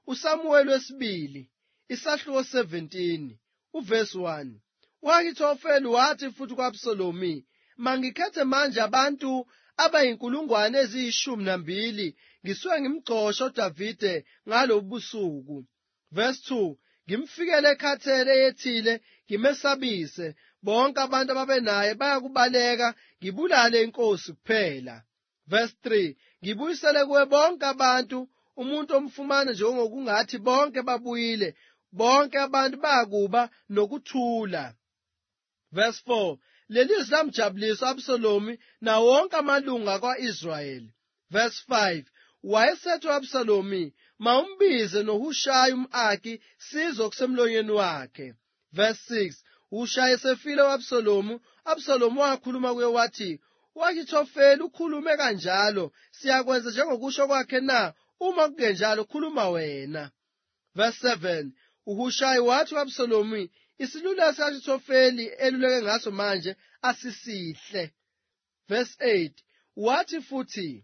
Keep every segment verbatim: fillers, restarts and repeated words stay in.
uSamuel wesibili isahluko seventeen uverse one. U-Ahithofeli wathi futhi ku-Absalomu, mangikhethe manje abantu abayinkulungwane eziyishumi nambili ngisuke ngimgxoshe uDavide ngalobu busuku. Verse two, ngimfikele ekhathele eyethile ngimesabise, bonke abantu ababenaye bayakubaleka, ngibulale inkosi kuphela. Verse three, ngibuyisele kuwe bonke abantu, umuntu omfumana nje ngokungathi bonke babuyile, bonke abantu bayakuba nokuthula. Verse four, lelizwi lamjabulisa u-Absalomu nawo wonke amalunga kwa-Israyeli. Verse five, wayesethi u-Absalomu, mawumbize noHushayi um'Arki sizo kusemlonyeni wakhe. Verse six, uHushayi esefile u-Absalomu, u-Absalomu wakhuluma kuye wathi, u-Ahithofeli ukhulume kanjalo, siyakwenza njengokusho kwakhe na? Uma kungenjalo khuluma wena. Verse seven, uHushayi wathi ku-Absalomu, isiluleko sika-Ahithofeli eluleke ngaso manje asisihle. Verse eight, wathi futhi,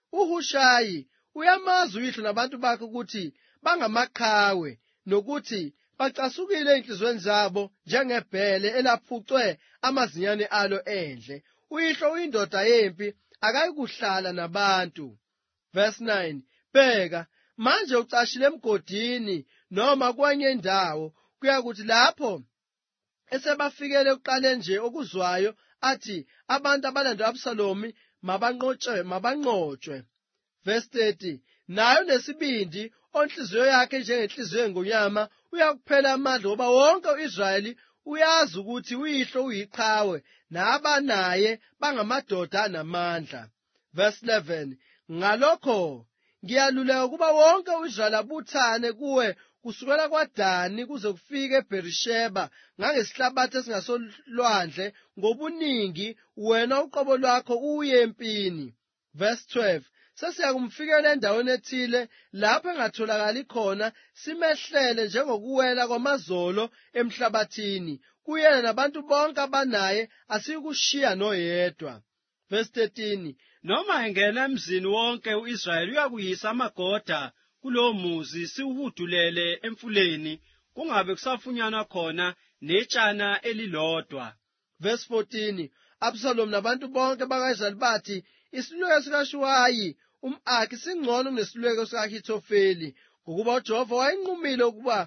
uHushayi uyamazi uyihlo nabantu bakhe ukuthi bangamaqhawe, nokuthi bacasukile ey'nhliziyweni zabo njengebhele elaphucwe amazinyane alo endle. Uyihlo uyindoda yempi, akayikuhlala nabantu. Verse nine, bheka, manje ucashile emgodini noma kwenye indawo, kuyakuthi lapho esebafikele ekuqaleni nje okuzwayo athi abantu abalanda u-Absalomu mabanqotshwe mabanqotshwe. Verse thirty, nayo nesibindi onhliziyo yakhe njengenhliziyo yengonyama, uyakuphela amandla ngoba wonke u-Israyeli uyazi ukuthi uyihlo uyiqhawe nabanaye bangamadoda anamandla. Verse eleven, ngalokho ngiyaluleka ukuba wonke u-Israyeli abuthane kuwe kusukela kwaDani kuze kufike eBherisheba ngangesihlabathi esingasolwandle ngobuningi, wena uqobo lwakho uye empini. Verse twelve, sesiyakumfikela endaweni ethile lapho engatholakali khona, simehlele njengokuwela kwamazolo emhlabathini, kuyena nabantu bonke abanaye, asiyikushiya noyedwa. Verse thirteen, noma engena emzini wonke u-Israyeli uyakuyisa amagoda kulowo muzi siwuhudulele emfuleni, kungabe kusafunyanwa khona netshana elilodwa. Verse fourteen, Absalomu nabantu bonke baka-Israyeli bathi, isiluleko sikaShuwayi um'Arki singcono kunesiluleko sika-Ahithofeli, ngokuba uJehova wayenqumile ukuba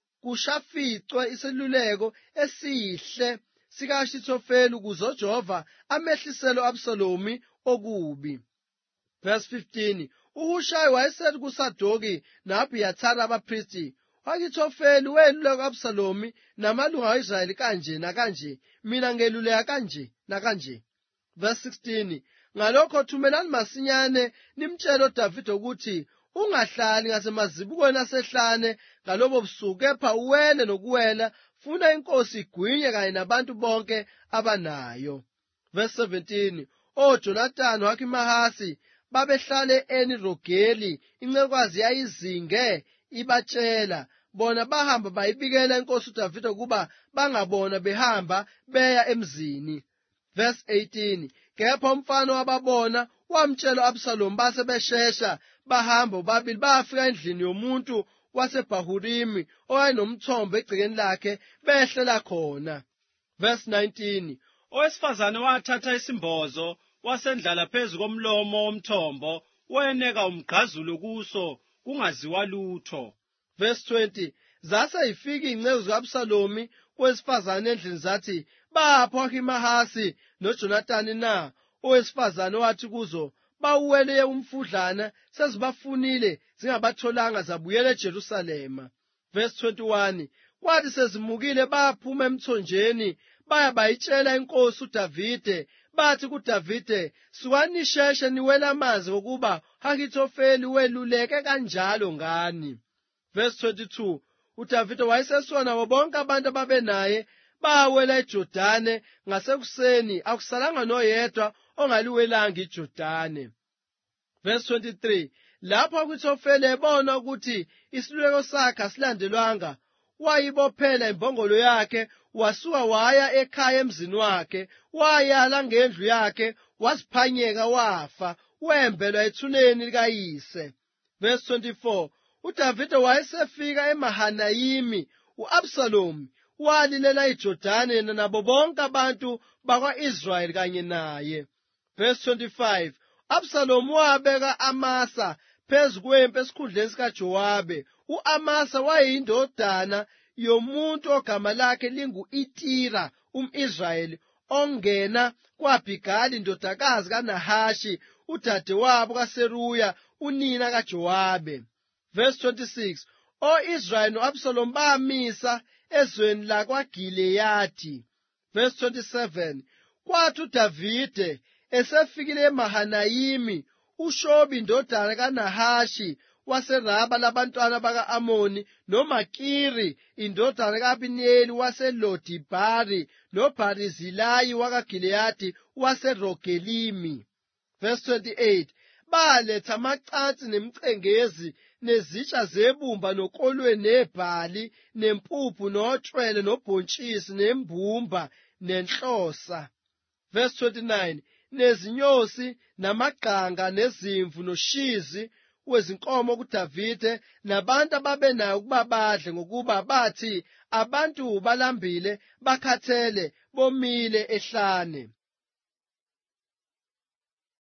kushaficwe isiluleko esihle sika-Ahithofeli ukuze uJehova amehlisele u-Absalomu okubi. Verse fifteen, uHushayi wayesethi kuSadoki no-Abhiyathari abaphristi, u-Ahithofeli weluleka u-Absalomu namalunga a-Israyeli kanje nakanje, mina ngeluleka kanje nakanje. Verse sixteen, ngalokho thumelani masinyane nimtshele uDavide ukuthi ungahlali ngasemazibukweni asehlane ngalobo busuku, kepha uwele nokuwela, funa inkosi igwinye kanye nabantu bonke abanayo. Verse seventeen, oJonathani wakhe-Mahasi babehlale e-Eni Rogeli, incekukazi yayizinge ibatshela, bona bahamba bayibikela inkosi uDavide ukuba bangabona behamba beya emzini. Verse eighteen, kepha umfana wababona wamtshela u-Absalomu, base beshesha bahamba bobabili bayafika endlini yomuntu waseBhahurimi owayenomthombo egcekeni lakhe, behlela khona. Verse nineteen, owesifazane wathatha isimbozo wasendlala phezu komlomo womthombo, weneka umgqazulu kuso kungaziwa lutho. Verse twenty, zase ifika iy'nceku zika-Absalomu kwesifazane endlini zathi, bapho u-Ahimahasi noJonathani na? Owesifazane wathi kuzo, bawuwele umfudlana, sezibafunile zingabatholanga zabuyela eJerusalema. Verse twenty-one, kwathi sezimukile baphuma emthonjeni baya bayitshela inkosi uDavide, bathi kuDavide, sukani sheshe niwele amanzi ngokuba u-Ahithofeli weluleke kanjalo ngani. Verse twenty-two, uDavide wayesesuka nabo bonke abantu ababenaye, bawela eJodane ngasekuseni, akusalanga noyedwa ongaliwelanga iJodane. Verse twenty-three, lapho u-Ahithofeli ebona ukuthi isiluleko sakhe asilandelwanga, wayibophela imbongolo yakhe, wasuka waya ekhaya emzini wakhe, wayala ngendlu yakhe, waziphanyeka wafa, wembelwa ethuneni likayise. Verse twenty-four, uDavide wayesefika eMahanayimi, u-Absalomu walilela iJordani yena nabo bonke abantu bakwa-Israyeli kanye naye. Verse twenty-five, u-Absalomu wabeka Amasa phezu kwempi esikhundleni sikaJowabe. U-Amasa wayeyindodana yomuntu ogama lakhe lingu-Itira um-Israyeli, ongena kwa-Abhigali indodakazi kaNahashi, udadewabo kaSeruya unina kaJowabe. Verse twenty-six, o-Israyeli no-Absalomu bamisa ezweni lakwaGileyadi. Verse twenty-seven, kwathi uDavide esefikile eMahanayimi, uShobi indodana kaNahashi waseRaba labantwana baka-Amoni, noMakiri indodana ka-Abineri waseLodibhari, noBharizilayi wakaGileyadi waseRogelimi. Verse twenty-eight, baletha amacansi nemicengezi nezitsha zebumba nokolweni nebhali nempuphu notshwele nobhontshisi nembumba nenhlosa. Verse twenty-nine, nezinyosi namagqanga nezimvu noshizi wezinkomo kuDavide nabantu ababenayo ukuba badle, ngokuba bathi abantu balambile bakhathele bomile ehlane.